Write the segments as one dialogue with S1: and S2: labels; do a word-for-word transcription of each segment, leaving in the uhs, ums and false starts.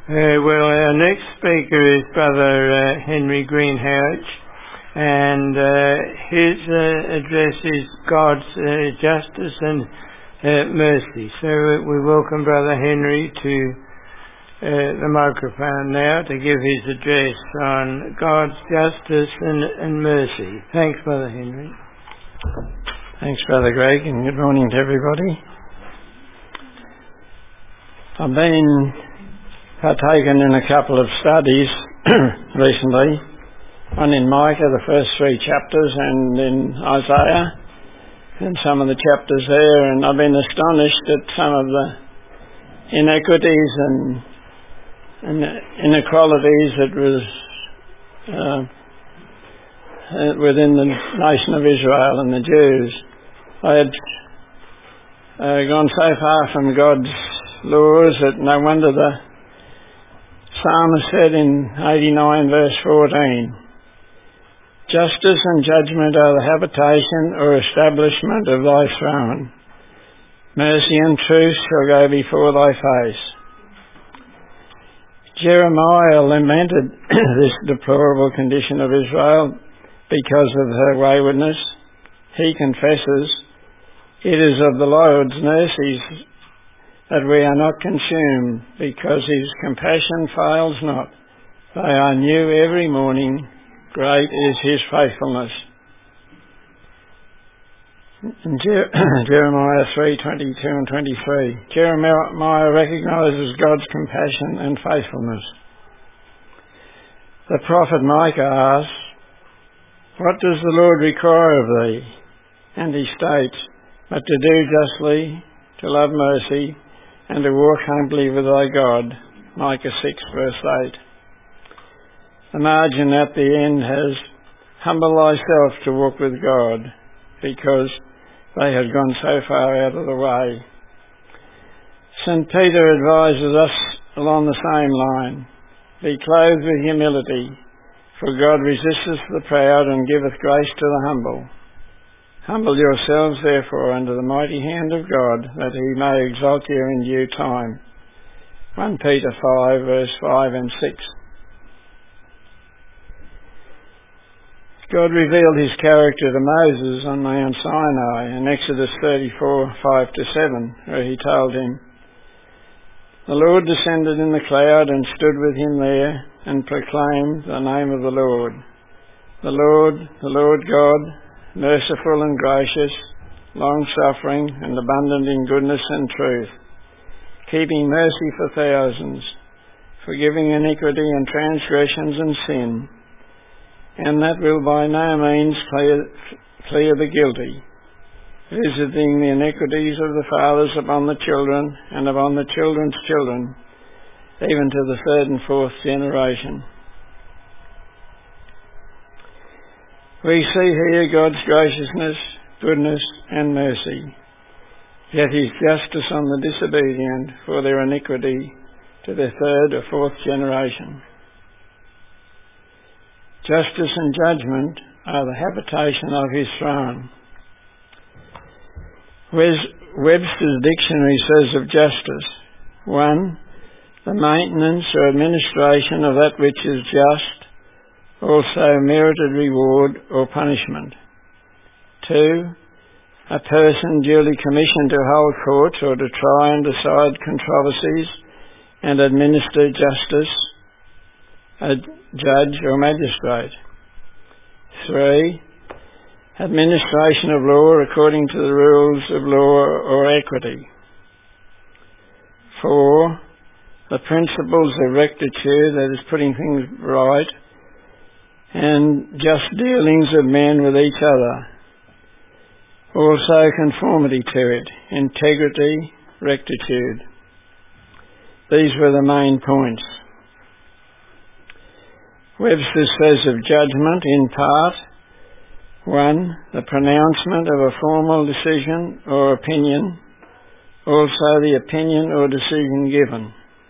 S1: Uh, well, our next speaker is Brother uh, Henry Greenhouse, and uh, his uh, address is God's uh, justice and uh, mercy. So uh, we welcome Brother Henry to uh, the microphone now to give his address on God's justice and, and mercy. Thanks, Brother Henry.
S2: Thanks, Brother Greg, and good morning to everybody. I've been partaken in a couple of studies recently, one in Micah, the first three chapters, and in Isaiah, and some of the chapters there, and I've been astonished at some of the inequities and, and inequalities that was uh, uh, within the nation of Israel and the Jews. I had uh, gone so far from God's laws that no wonder the Psalmist said in eighty-nine verse fourteen, "Justice and judgment are the habitation or establishment of thy throne. Mercy and truth shall go before thy face." Jeremiah lamented this deplorable condition of Israel because of her waywardness. He confesses, "It is of the Lord's mercies that we are not consumed, because his compassion fails not. They are new every morning. Great is his faithfulness." In Jer- Jeremiah three twenty-two and twenty-three, Jeremiah recognises God's compassion and faithfulness. The prophet Micah asks, "What does the Lord require of thee?" And he states, "But to do justly, to love mercy, and to walk humbly with thy God." Micah six verse eight. The margin at the end has, "Humble thyself to walk with God," because they had gone so far out of the way. Saint Peter advises us along the same line, "Be clothed with humility, for God resisteth the proud and giveth grace to the humble. Humble yourselves, therefore, under the mighty hand of God, that he may exalt you in due time." First Peter five, verse five and six. God revealed his character to Moses on Mount Sinai in Exodus thirty-four, five to seven, where he told him, "The Lord descended in the cloud and stood with him there and proclaimed the name of the Lord. The Lord, the Lord God, merciful and gracious, long-suffering and abundant in goodness and truth, keeping mercy for thousands, forgiving iniquity and transgressions and sin, and that will by no means clear, clear the guilty, visiting the iniquities of the fathers upon the children and upon the children's children, even to the third and fourth generation." We see here God's graciousness, goodness and mercy, yet his justice on the disobedient for their iniquity to the third or fourth generation. Justice and judgment are the habitation of his throne. Webster's dictionary says of justice, one, the maintenance or administration of that which is just, also merited reward or punishment. Two, a person duly commissioned to hold courts or to try and decide controversies and administer justice, a judge or magistrate. Three, administration of law according to the rules of law or equity. Four, the principles of rectitude, that is putting things right, and just dealings of men with each other. Also conformity to it, integrity, rectitude. These were the main points. Webster says of judgment in part, one, the pronouncement of a formal decision or opinion, also the opinion or decision given.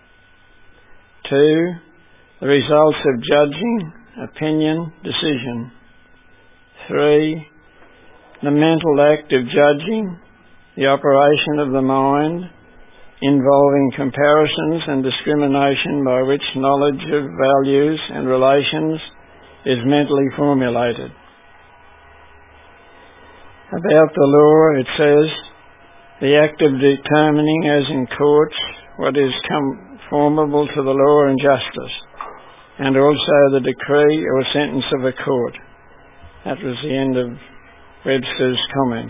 S2: Two, the results of judging, opinion, decision. Three, the mental act of judging, the operation of the mind, involving comparisons and discrimination by which knowledge of values and relations is mentally formulated. About the law, it says, the act of determining, as in courts, what is conformable to the law and justice, and also the decree or sentence of a court. That was the end of Webster's comments.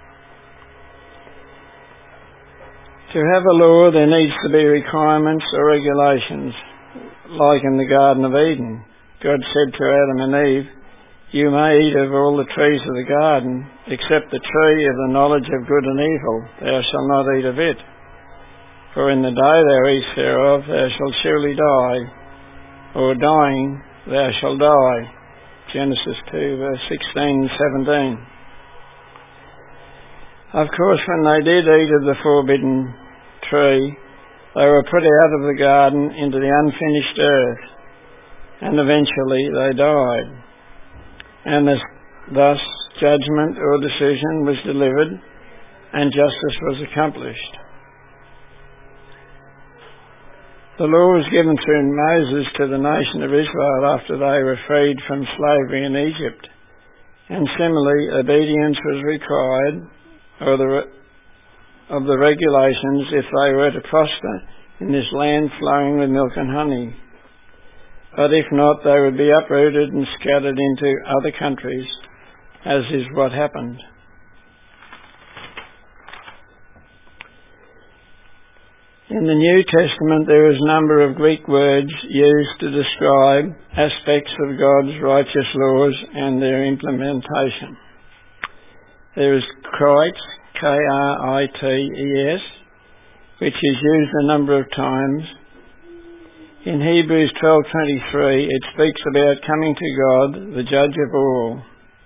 S2: To have a law, there needs to be requirements or regulations, like in the Garden of Eden. God said to Adam and Eve, "You may eat of all the trees of the garden, except the tree of the knowledge of good and evil. Thou shalt not eat of it. For in the day thou eatest thereof, thou shalt surely die, or dying, thou shalt die." Genesis two, verse sixteen and seventeen. Of course, when they did eat of the forbidden tree, they were put out of the garden into the unfinished earth, and eventually they died. And thus judgment or decision was delivered, and justice was accomplished. The law was given through Moses to the nation of Israel after they were freed from slavery in Egypt, and similarly obedience was required or the, of the regulations if they were to prosper in this land flowing with milk and honey. But if not, they would be uprooted and scattered into other countries, as is what happened. In the New Testament, there is a number of Greek words used to describe aspects of God's righteous laws and their implementation. There is krites, K R I T E S, which is used a number of times. In Hebrews twelve twenty-three, it speaks about coming to God, the judge of all.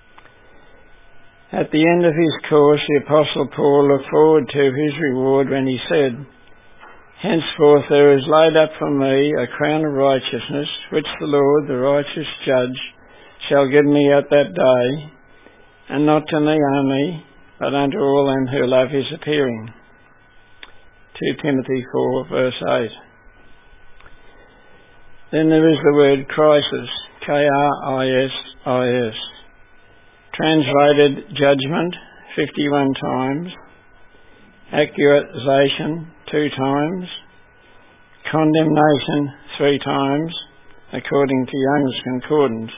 S2: At the end of his course, the Apostle Paul looked forward to his reward when he said, "Henceforth there is laid up for me a crown of righteousness, which the Lord, the righteous judge, shall give me at that day, and not to me only, but unto all them who love his appearing." Second Timothy four, verse eight. Then there is the word crisis, K R I S I S, translated judgment fifty-one times, accusation two times, condemnation three times, according to Young's Concordance.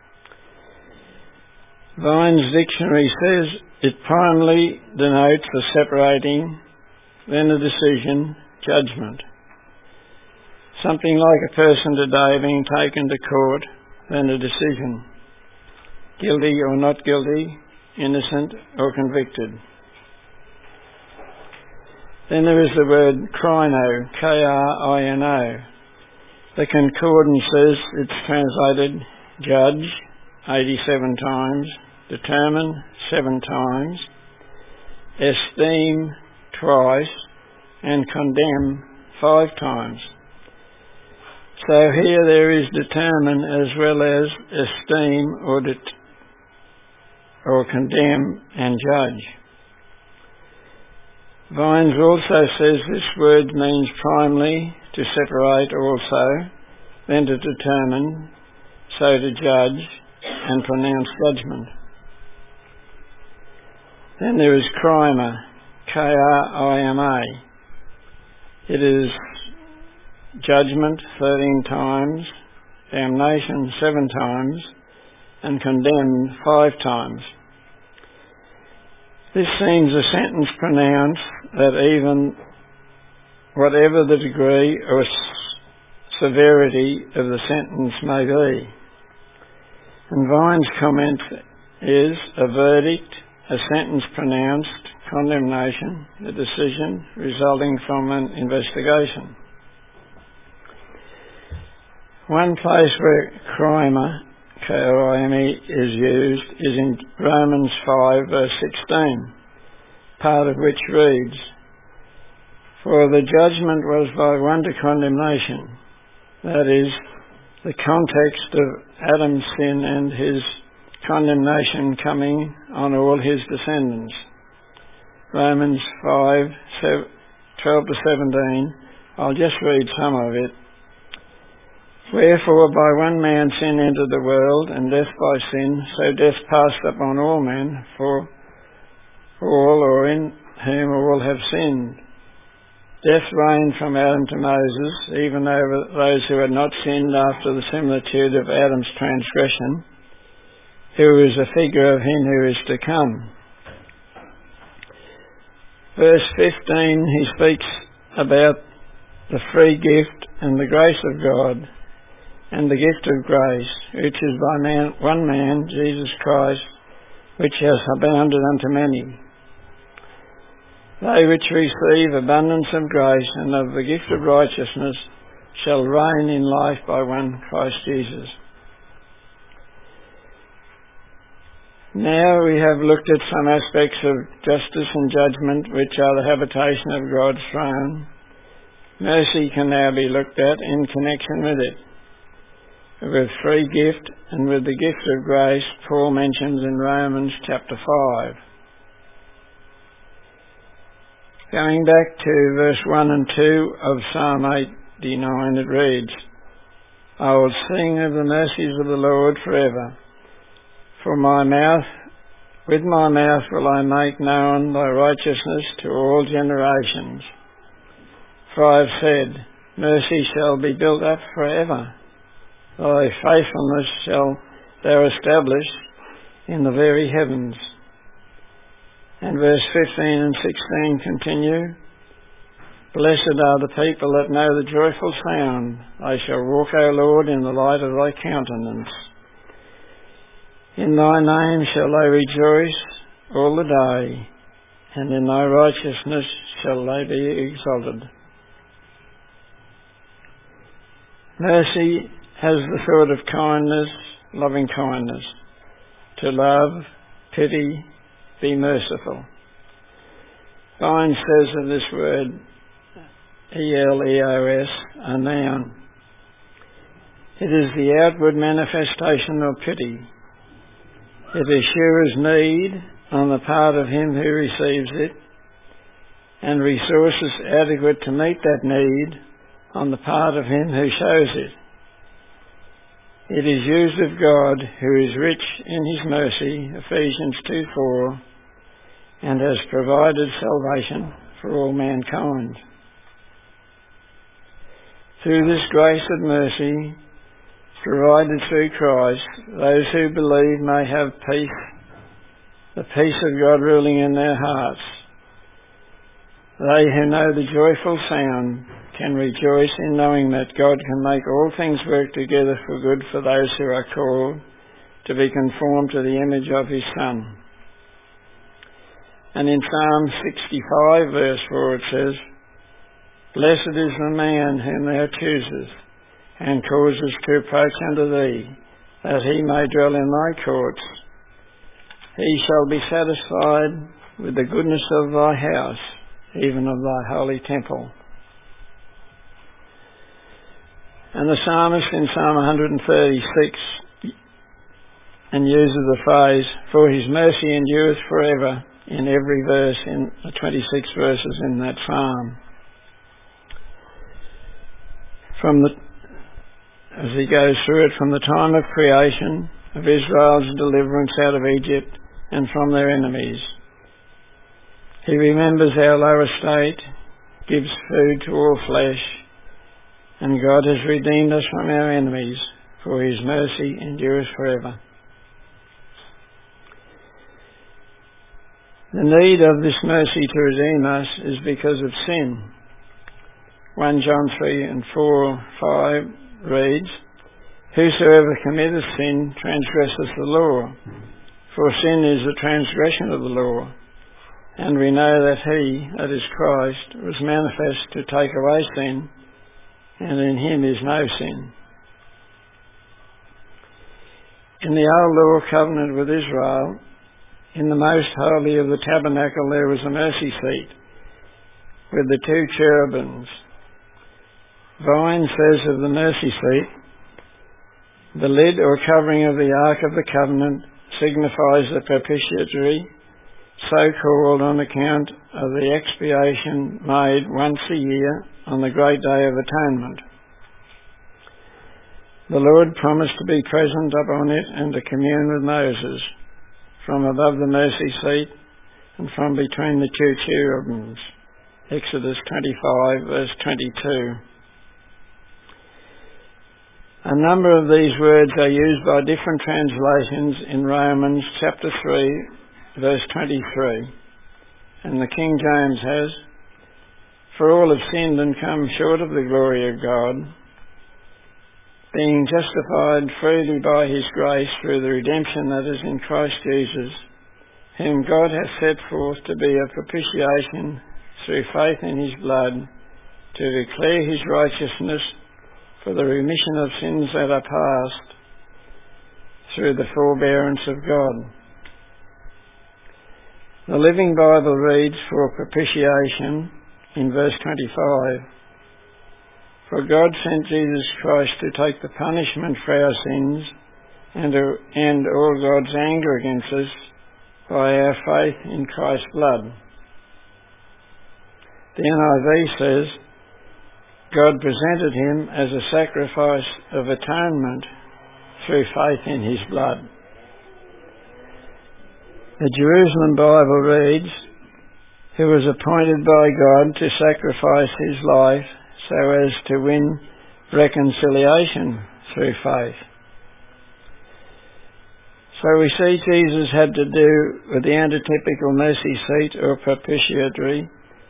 S2: Vine's dictionary says it primarily denotes a separating, then a decision, judgment. Something like a person today being taken to court, then a decision. Guilty or not guilty, innocent or convicted. Then there is the word krino, K R I N O. The Concordance says it's translated judge eighty-seven times, determine seven times, esteem twice, and condemn five times. So here there is determine as well as esteem or, det- or condemn and judge. Vines also says this word means primarily to separate also, then to determine, so to judge and pronounce judgment. Then there is crima, K R I M A. It is judgment thirteen times, damnation seven times, and condemned five times. This seems a sentence pronounced that even whatever the degree or severity of the sentence may be. And Vine's comment is a verdict, a sentence pronounced, condemnation, a decision resulting from an investigation. One place where crima, K R I M E, is used is in Romans five, verse sixteen, part of which reads, "For the judgment was by one to condemnation," that is, the context of Adam's sin and his condemnation coming on all his descendants. Romans five twelve to seventeen. I'll just read some of it. Wherefore by one man sin entered the world, and death by sin, so death passed upon all men, for all, or in whom all have sinned. Death reigned from Adam to Moses, even over those who had not sinned after the similitude of Adam's transgression, who is a figure of him who is to come. Verse fifteen, he speaks about the free gift and the grace of God, and the gift of grace, which is by man, one man, Jesus Christ, which has abounded unto many. They which receive abundance of grace and of the gift of righteousness shall reign in life by one Christ Jesus. Now we have looked at some aspects of justice and judgment which are the habitation of God's throne. Mercy can now be looked at in connection with it. With free gift and with the gift of grace, Paul mentions in Romans chapter five. Going back to verse one and two of Psalm eighty-nine, it reads, I will sing of the mercies of the Lord forever. For my mouth, with my mouth will I make known thy righteousness to all generations. For I have said, mercy shall be built up forever. Thy faithfulness shall thou establish in the very heavens. And verse fifteen and sixteen continue, Blessed are the people that know the joyful sound. They shall walk, O Lord, in the light of thy countenance. In thy name shall they rejoice all the day, and in thy righteousness shall they be exalted. Mercy has the thought of kindness, loving kindness, to love, pity, be merciful. Vine says of this word, E L E O S, a noun. It is the outward manifestation of pity. It assures need on the part of him who receives it, and resources adequate to meet that need on the part of him who shows it. It is used of God, who is rich in his mercy, Ephesians two four, and has provided salvation for all mankind. Through this grace and mercy, provided through Christ, those who believe may have peace, the peace of God ruling in their hearts. They who know the joyful sound can rejoice in knowing that God can make all things work together for good for those who are called to be conformed to the image of his Son. And in Psalm sixty-five verse four it says, Blessed is the man whom thou choosest, and causest to approach unto thee, that he may dwell in thy courts. He shall be satisfied with the goodness of thy house, even of thy holy temple. And the psalmist in Psalm one thirty-six and uses the phrase, For his mercy endureth forever, in every verse, in the twenty-six verses in that psalm. From the, as he goes through it, from the time of creation, of Israel's deliverance out of Egypt and from their enemies. He remembers our low estate, gives food to all flesh, and God has redeemed us from our enemies, for his mercy endures forever. The need of this mercy to redeem us is because of sin. First John three and four, five reads, Whosoever committeth sin transgresseth the law, for sin is the transgression of the law. And we know that he, that is Christ, was manifest to take away sin, and in him is no sin. In the old law covenant with Israel, in the most holy of the tabernacle there was a mercy seat with the two cherubims. Vine says of the mercy seat, the lid or covering of the Ark of the Covenant signifies the propitiatory so called on account of the expiation made once a year on the great day of atonement. The Lord promised to be present upon it and to commune with Moses from above the mercy seat and from between the two cherubims. Exodus twenty-five, verse twenty-two. A number of these words are used by different translations in Romans chapter three, verse twenty-three. And the King James has, "For all have sinned and come short of the glory of God, being justified freely by his grace through the redemption that is in Christ Jesus, whom God hath set forth to be a propitiation through faith in his blood, to declare his righteousness for the remission of sins that are past, through the forbearance of God." The Living Bible reads, "For propitiation," in verse twenty-five, "For God sent Jesus Christ to take the punishment for our sins and to end all God's anger against us by our faith in Christ's blood." The N I V says, "God presented him as a sacrifice of atonement through faith in his blood." The Jerusalem Bible reads, "Who was appointed by God to sacrifice his life so as to win reconciliation through faith." So we see Jesus had to do with the antitypical mercy seat or propitiatory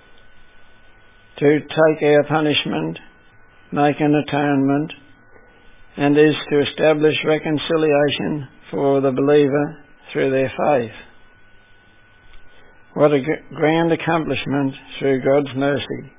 S2: to take our punishment, make an atonement, and is to establish reconciliation for the believer through their faith. What a grand accomplishment through God's mercy.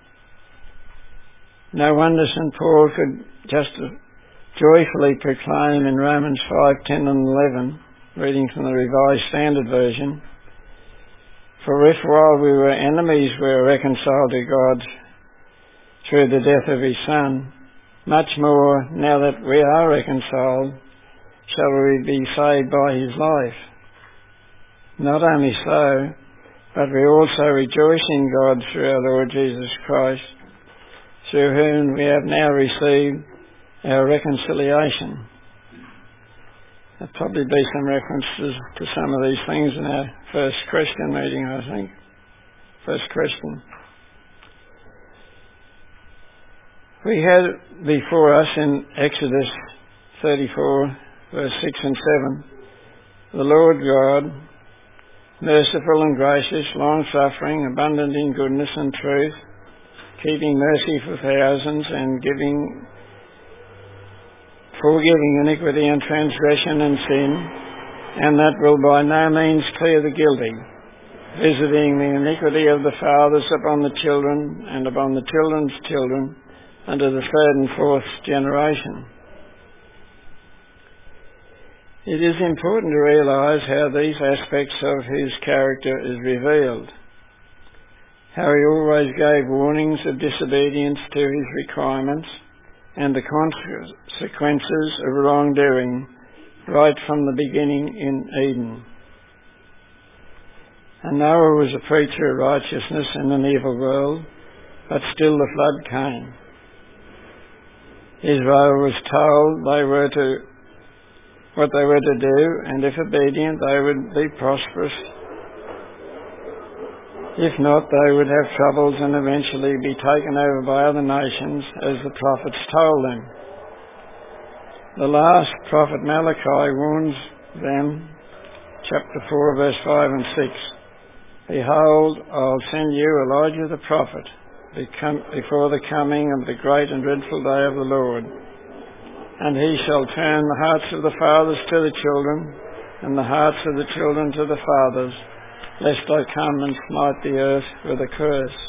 S2: No wonder Saint Paul could just joyfully proclaim in Romans five, ten and eleven, reading from the Revised Standard Version, "For if while we were enemies we were reconciled to God through the death of his Son, much more, now that we are reconciled, shall we be saved by his life. Not only so, but we also rejoice in God through our Lord Jesus Christ, through whom we have now received our reconciliation." There'll probably be some references to some of these things in our first Christian meeting, I think. First Christian. We had before us in Exodus thirty-four, verse six and seven, "The Lord God, merciful and gracious, long-suffering, abundant in goodness and truth, keeping mercy for thousands and giving, forgiving iniquity and transgression and sin, and that will by no means clear the guilty, visiting the iniquity of the fathers upon the children and upon the children's children, unto the third and fourth generation." It is important to realise how these aspects of his character is revealed. How he always gave warnings of disobedience to his requirements and the consequences of wrongdoing right from the beginning in Eden. And Noah was a preacher of righteousness in an evil world, but still the flood came. Israel was told they were to what they were to do, and if obedient they would be prosperous. If not, they would have troubles and eventually be taken over by other nations, as the prophets told them. The last prophet Malachi warns them, chapter four, verse five and six, "Behold, I'll send you Elijah the prophet before the coming of the great and dreadful day of the Lord. And he shall turn the hearts of the fathers to the children, and the hearts of the children to the fathers, lest I come and smite the earth with a curse."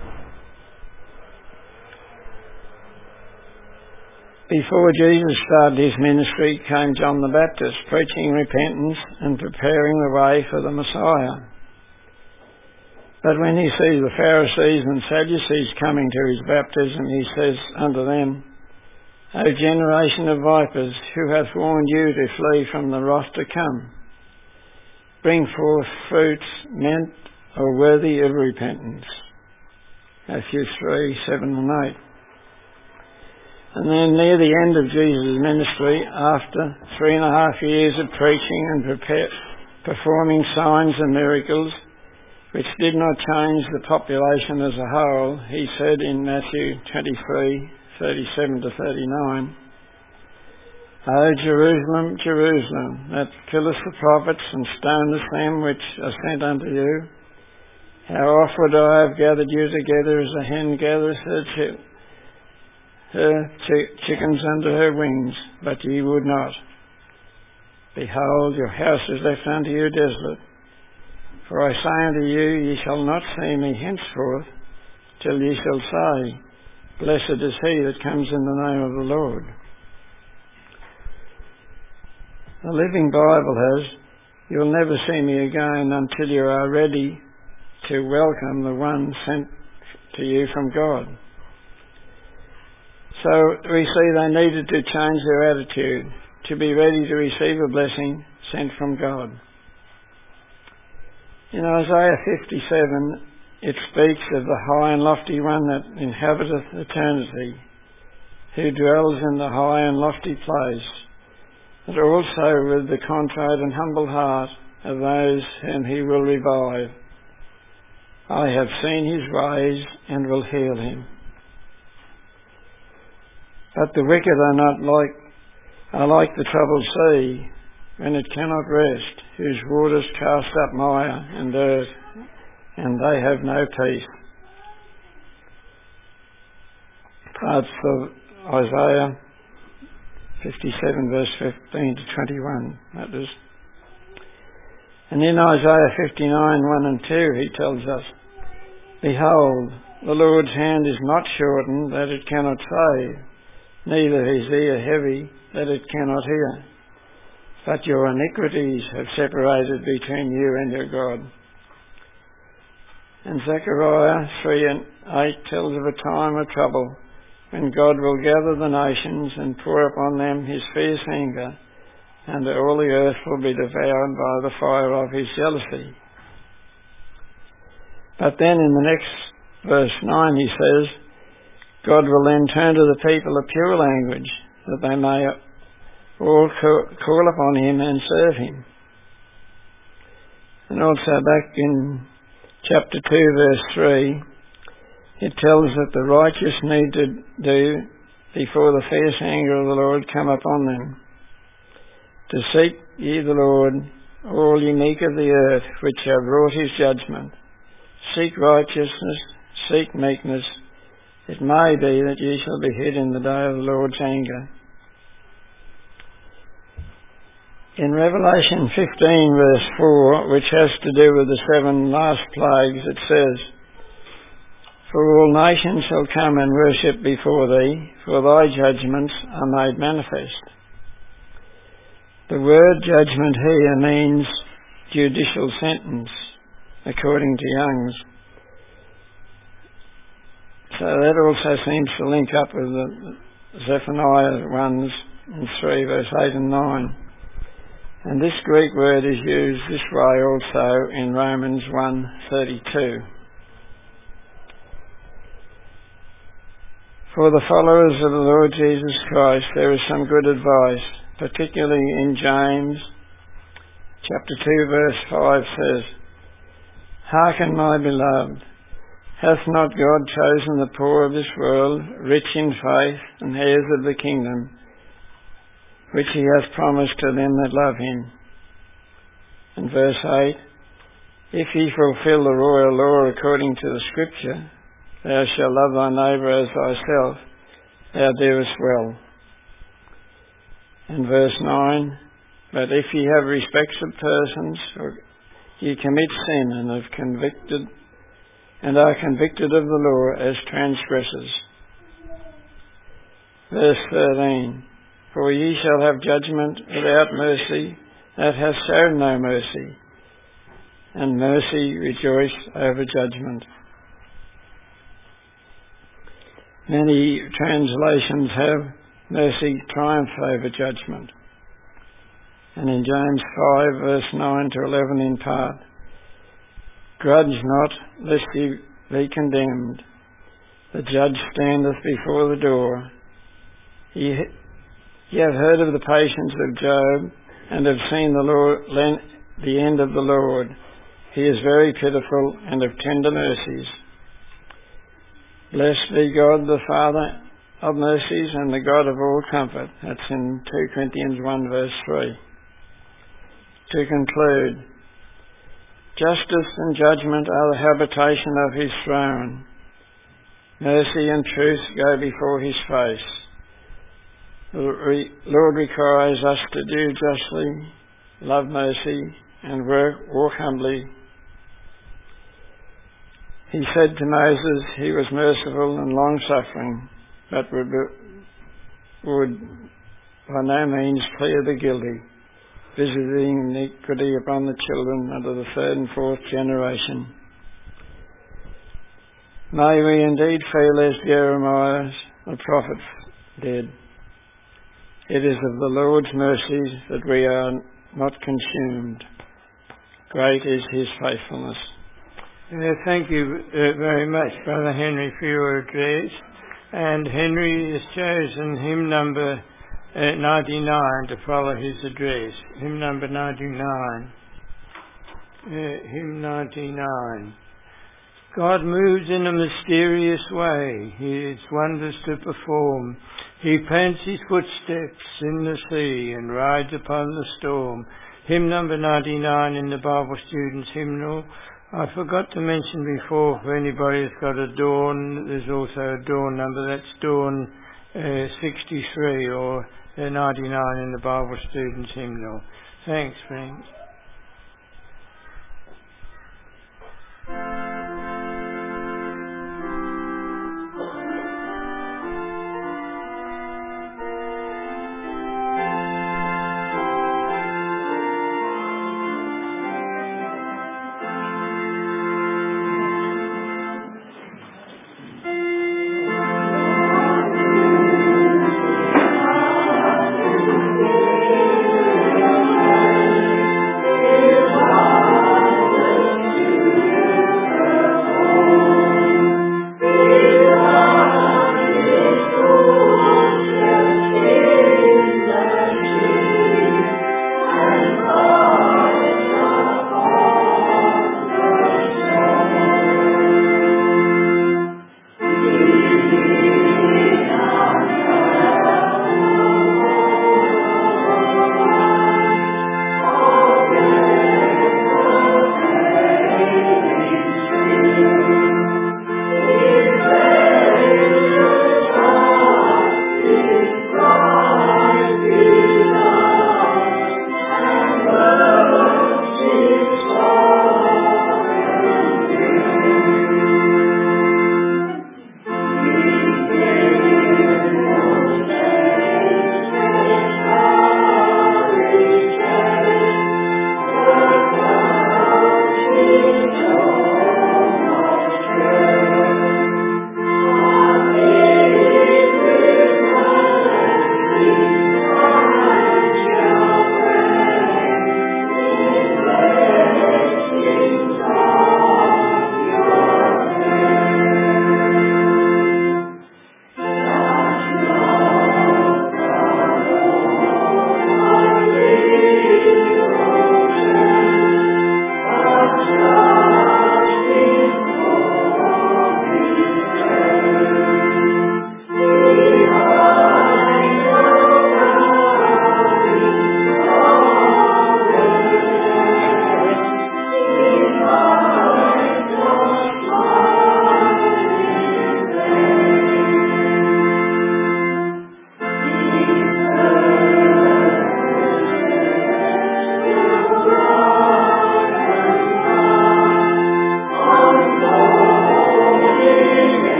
S2: Before Jesus started his ministry came John the Baptist, preaching repentance and preparing the way for the Messiah. But when he sees the Pharisees and Sadducees coming to his baptism, he says unto them, "O generation of vipers, who hath warned you to flee from the wrath to come? bring forth fruits meant or worthy of repentance. Matthew three, seven and eight. And then near the end of Jesus' ministry, after three and a half years of preaching and prepare, performing signs and miracles, which did not change the population as a whole, he said in Matthew twenty-three, thirty-seven to thirty-nine, O Jerusalem, Jerusalem, that killest the prophets and stonest them which are sent unto you, how oft would I have gathered you together as a hen gathers her, chi- her ch- chickens under her wings, but ye would not. Behold, your house is left unto you desolate. For I say unto you, ye shall not see me henceforth, till ye shall say, Blessed is he that comes in the name of the Lord. The Living Bible has, you'll never see me again until you are ready to welcome the one sent to you from God. So we see they needed to change their attitude, to be ready to receive a blessing sent from God. In Isaiah fifty-seven, it speaks of the high and lofty one that inhabiteth eternity, who dwells in the high and lofty place, but also with the contrite and humble heart of those whom he will revive. I have seen his ways and will heal him. But the wicked are not like, are like the troubled sea, when it cannot rest, whose waters cast up mire and dirt, and they have no peace. Parts of Isaiah fifty-seven, verse fifteen to twenty-one, that is. And in Isaiah fifty-nine, one and two, he tells us, Behold, the Lord's hand is not shortened, that it cannot save, neither his ear heavy, that it cannot hear. But your iniquities have separated between you and your God. And Zechariah three and eight tells of a time of trouble, when God will gather the nations and pour upon them his fierce anger, and all the earth will be devoured by the fire of his jealousy. But then in the next verse nine he says, God will then turn to the people a pure language, that they may all call upon him and serve him. And also back in chapter two, verse three, it tells that the righteous need to do before the fierce anger of the Lord come upon them. To seek ye the Lord, all ye meek of the earth, which have wrought his judgment. Seek righteousness, seek meekness. It may be that ye shall be hid in the day of the Lord's anger. In Revelation fifteen, verse four, which has to do with the seven last plagues, it says, For all nations shall come and worship before thee, for thy judgments are made manifest. The word judgment here means judicial sentence, according to Young's. So that also seems to link up with the Zephaniah ones in three, verse eight and nine. And this Greek word is used this way also in Romans one thirty-two. For the followers of the Lord Jesus Christ there is some good advice, particularly in James chapter two, verse five says, Hearken, my beloved, hath not God chosen the poor of this world, rich in faith, and heirs of the kingdom, which he hath promised to them that love him? And verse eight, If ye fulfill the royal law according to the Scripture, thou shalt love thy neighbour as thyself, thou doest well. And verse nine, But if ye have respect of persons, or ye commit sin and have convicted and are convicted of the law as transgressors. Verse thirteen, For ye shall have judgment without mercy, that hath shown no mercy, and mercy rejoice over judgment. Many translations have mercy triumph over judgment. and in James five, verse nine to eleven in part. Grudge not, lest ye be condemned. The judge standeth before the door. Ye, ye have heard of the patience of Job, and have seen the Lord, the end of the Lord. He is very pitiful and of tender mercies. Blessed be God the Father of mercies and the God of all comfort. That's in two Corinthians one verse three. To conclude, justice and judgment are the habitation of his throne. Mercy and truth go before his face. The Lord requires us to do justly, love mercy, and work, walk humbly. He said to Moses he was merciful and long-suffering, but would, would by no means clear the guilty, visiting iniquity upon the children under the third and fourth generation. May we indeed feel as Jeremiah the prophet did. It is of the Lord's mercies that we are not consumed. Great is his faithfulness.
S1: Uh, thank you uh, very much, Brother Henry, for your address. And Henry has chosen hymn number uh, ninety-nine to follow his address. Hymn number ninety-nine. Uh, hymn ninety-nine. God moves in a mysterious way. He has wonders to perform. He plants his footsteps in the sea and rides upon the storm. Hymn number ninety-nine in the Bible Students' Hymnal. I forgot to mention before, for anybody who's got a Dawn, there's also a Dawn number. That's Dawn uh, sixty-three or uh, ninety-nine in the Bible Students' Hymnal. Thanks, friends.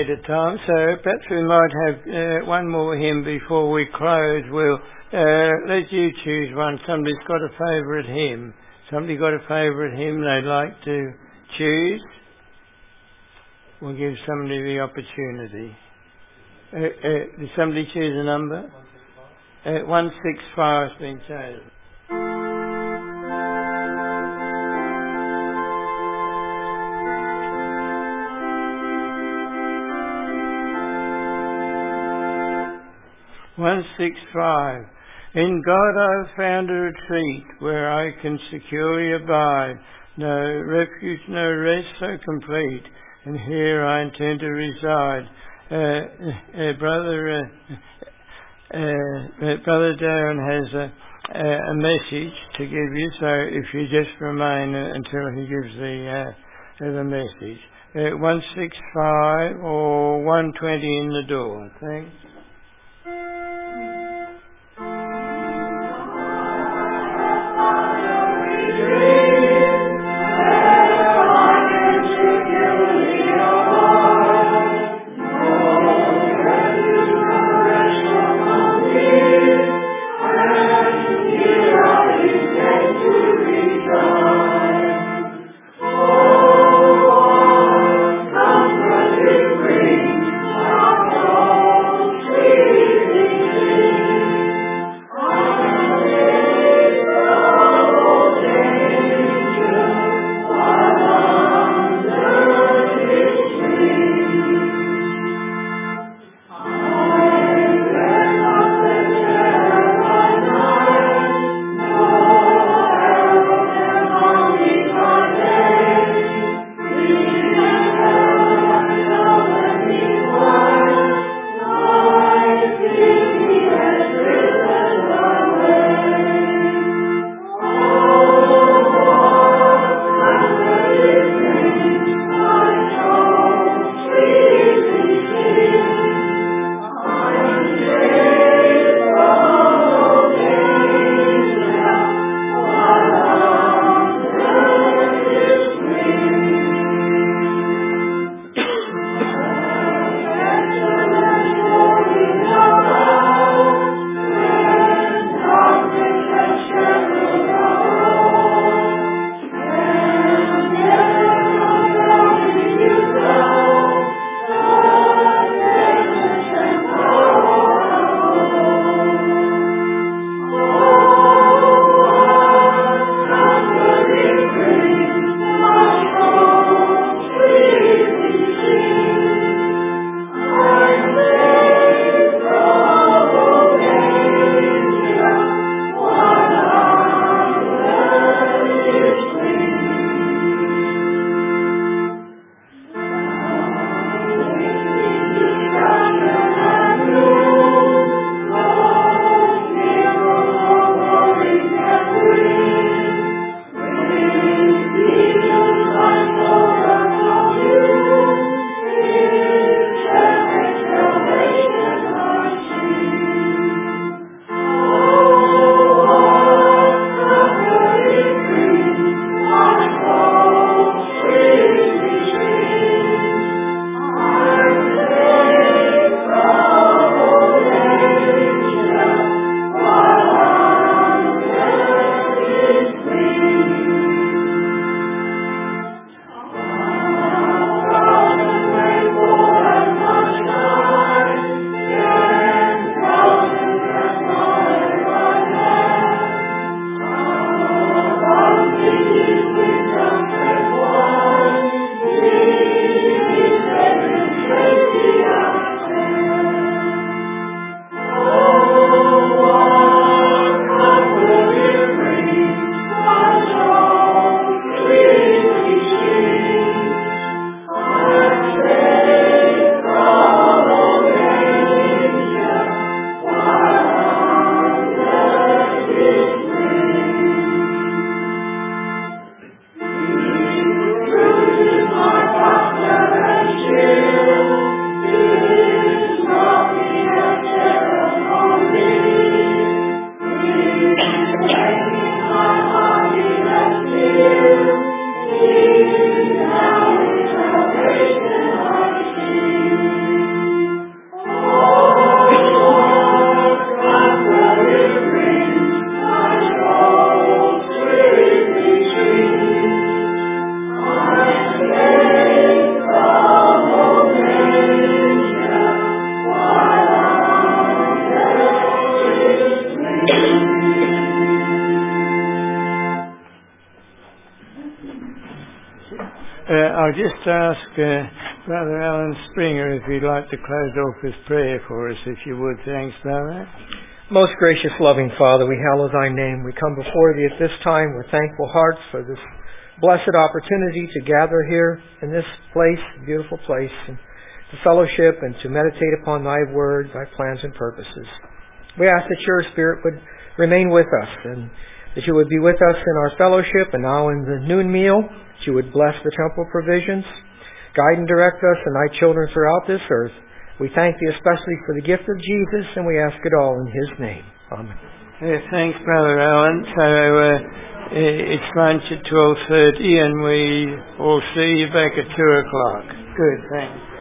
S1: ahead of time, so perhaps we might have uh, one more hymn before we close. We'll uh, let you choose one. Somebody's got a favourite hymn. Somebody got a favourite hymn they'd like to choose? We'll give somebody the opportunity. Uh, uh, did somebody choose a number? Uh, one six five has been chosen. one six five. In God I've found a retreat where I can securely abide. No refuge, no rest so complete, and here I intend to reside. Uh, uh, brother, uh, uh, Brother Darren has a, a, a message to give you, so if you just remain uh, until he gives the uh, the message. Uh, one six five or one twenty in the door. Thanks.
S3: Thank you.
S1: Uh, I'll just ask uh, Brother Alan Springer if he'd like to close off with prayer for us, if you would. Thanks, Brother.
S3: Most gracious, loving Father, we hallow Thy name. We come before Thee at this time with thankful hearts for this blessed opportunity to gather here in this place, beautiful place, and to fellowship and to meditate upon Thy word, Thy plans and purposes. We ask that Your Spirit would remain with us, and that You would be with us in our fellowship and now in the noon meal. That You would bless the temple provisions, guide and direct us and Thy children throughout this earth. We thank Thee especially for the gift of Jesus, and we ask it all in His name. Amen.
S1: Uh, thanks, Brother Alan. So uh, it's lunch at twelve thirty, and we will see you back at two o'clock. Good, thanks.